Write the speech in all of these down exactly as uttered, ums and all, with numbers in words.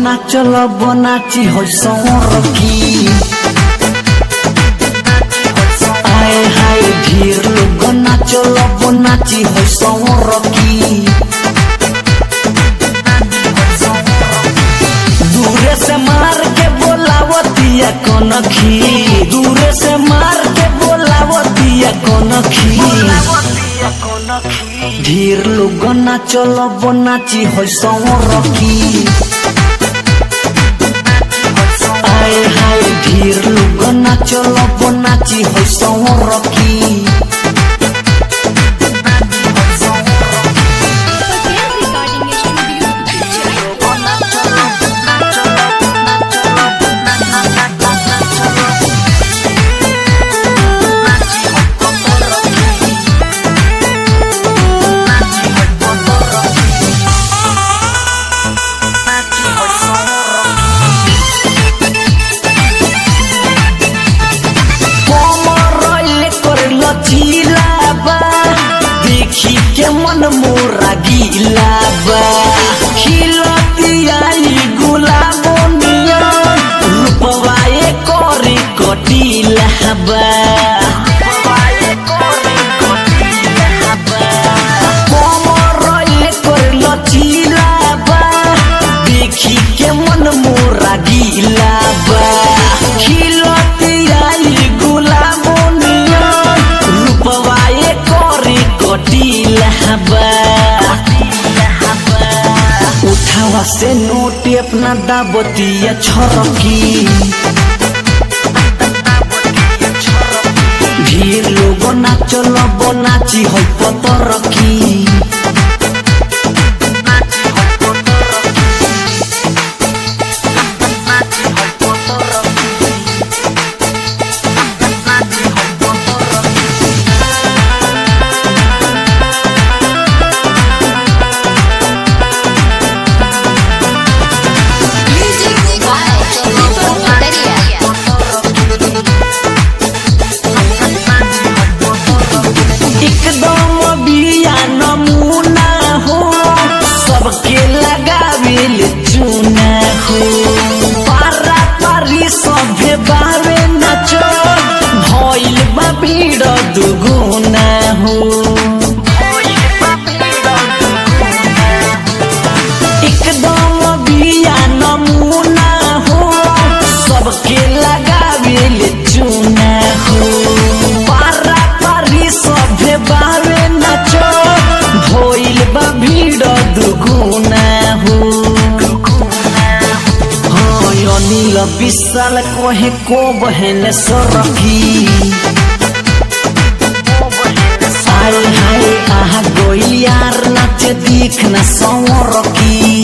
नाचल बनाची हो सौरकी आए हाय ढेर लोग नाचल बनाची हो सौरकी दूरे से मार के बोलावतिया कनखी दूरे से मार के बोलावतिया कनखी ढेर लोग नाचल बनाची हो सौरकी आए हाय ढेर लोग नाचल बनाची हो सौरकी देखी के मन मोरा गीला बा खिलतियाई गुलाबोनिया रूपवाए करे कटीला बा कमर कर लचीला बा देखी के मन मोरा गीला बा खिलतियाई गुलाबोनिया रूपवाए करे कटीला बा उठावा से नोटी अपना दाबतिया छरकी ढेर लोग नाचल बनाची हो पतरकी सबके लगावेल चूना हो पारा पारी सभे बावे नाचो भइल बा भीड़ दुगुना हो एकदम बिया नमूना हो सबके लगावेल चूना हो पारा पारी सभे बावे नाचो भइल बा भीड़ दुगुना हो हाँ अनिल विशाल कहे को बहन सरकी आए हाय आहा गोई यार नाच दिखना सौरकी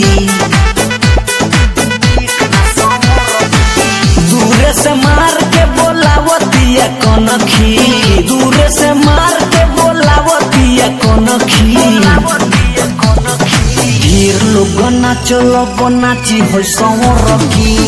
दूरे से मार के बोलावतिया कनखी दूरे से मार के बोलावतिया कनखी ढेर लोग नाचल बनाची हो सौरकी